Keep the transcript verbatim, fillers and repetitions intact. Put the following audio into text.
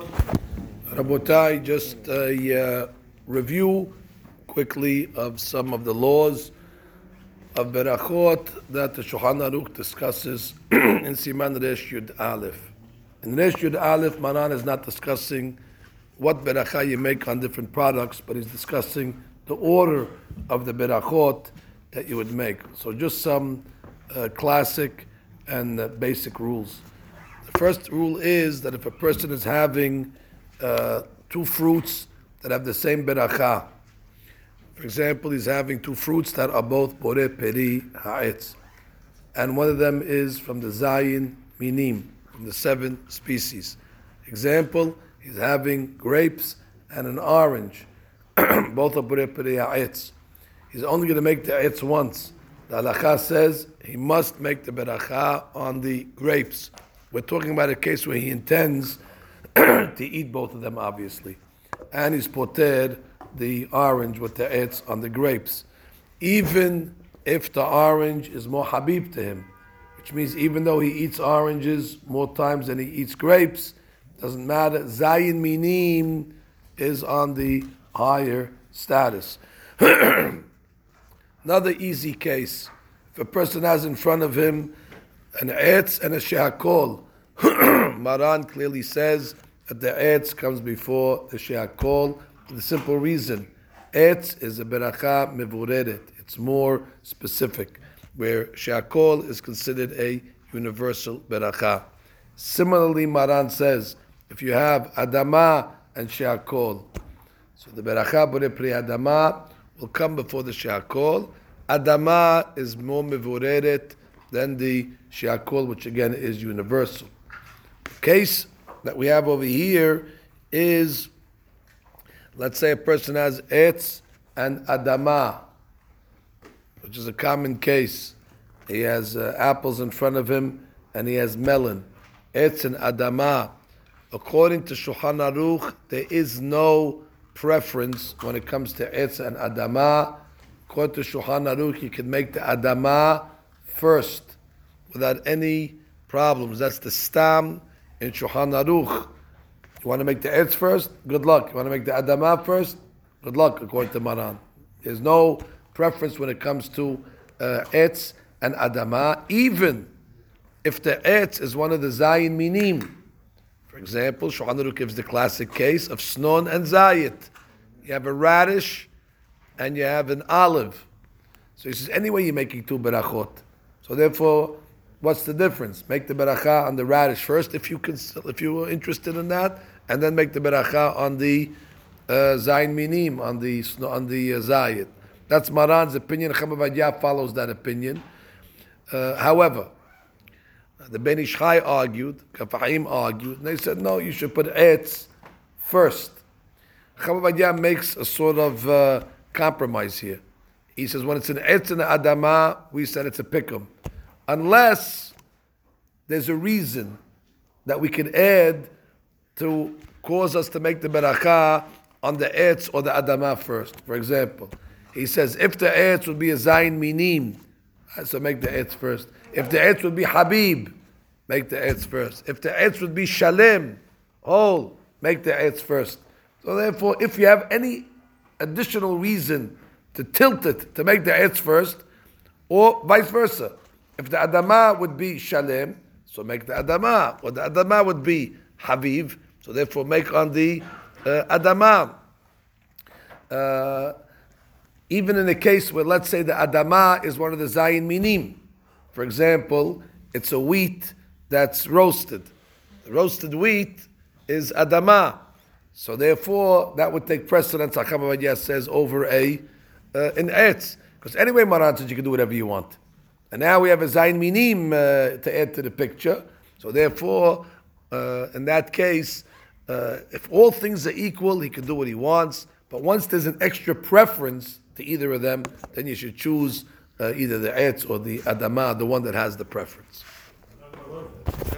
Rabotai, just a uh, review quickly of some of the laws of Berachot that the Shulchan Aruch discusses in Siman Resh Yud Aleph. In Resh Yud Aleph, Maran is not discussing what Beracha you make on different products, but he's discussing the order of the Berachot that you would make. So just some uh, classic and uh, basic rules. The first rule is that if a person is having uh, two fruits that have the same beracha, for example, he's having two fruits that are both boreh peri ha'etz, and one of them is from the zayin minim, from the seven species. Example, he's having grapes and an orange, both are boreh peri ha'etz. He's only going to make the etz once. The halakha says he must make the beracha on the grapes. We're talking about a case where he intends to eat both of them, obviously. And he's potered the orange with the etz on the grapes. Even if the orange is more habib to him, which means even though he eats oranges more times than he eats grapes, doesn't matter. Zayin minim is on the higher status. Another easy case. If a person has in front of him an etz and a she'akol, Maran clearly says that the etz comes before the she'akol for the simple reason. Etz is a beracha mevureret. It's more specific, where she'akol is considered a universal beracha. Similarly, Maran says, if you have adama and she'akol, so the beracha boreh pri adama will come before the she'akol. Adama is more mevureret than the she'akol, which again is universal. The case that we have over here is, let's say a person has etz and adama, which is a common case. He has uh, apples in front of him and he has melon. Etz and adama. According to Shulchan Aruch, there is no preference when it comes to etz and adama. According to Shulchan Aruch, you can make the adama first without any problems. That's the stam in Shulchan Aruch. You want to make the etz first? Good luck. You want to make the adama first? Good luck, according to Maran. There's no preference when it comes to uh, etz and adama, even if the etz is one of the zayin minim. For example, Shulchan Aruch gives the classic case of snon and zayit. You have a radish and you have an olive. So he says, anyway, you're making two berachot. So therefore, what's the difference? Make the beracha on the radish first, if you can, if you were interested in that, and then make the beracha on the uh, zayin minim, on the on the uh, zayit. That's Maran's opinion. Chama Ovadia follows that opinion. Uh, however, the Ben Ish Chai argued, Kafahim argued, and they said, no, you should put etz first. Chama Ovadia makes a sort of uh, compromise here. He says, when it's an etz and an adama, we said it's a pikum. Unless there's a reason that we can add to cause us to make the beracha on the etz or the adama first. For example, he says, if the etz would be a zayin minim, so make the etz first. If the etz would be habib, make the etz first. If the etz would be shalem, whole, make the etz first. So therefore, if you have any additional reason to tilt it to make the etz first, or vice versa, if the adama would be shalem, so make the adama, or the adama would be habib, so therefore make on the uh, adama. Uh, even in a case where, let's say, the adama is one of the zayin minim. For example, it's a wheat that's roasted. The roasted wheat is adama. So therefore, that would take precedence, Chama Ovadia says, over a uh, an etz. Because anyway, Maran says you can do whatever you want. And now we have a zayin minim uh, to add to the picture. So therefore, uh, in that case, uh, if all things are equal, he can do what he wants. But once there's an extra preference to either of them, then you should choose uh, either the etz or the adama, the one that has the preference.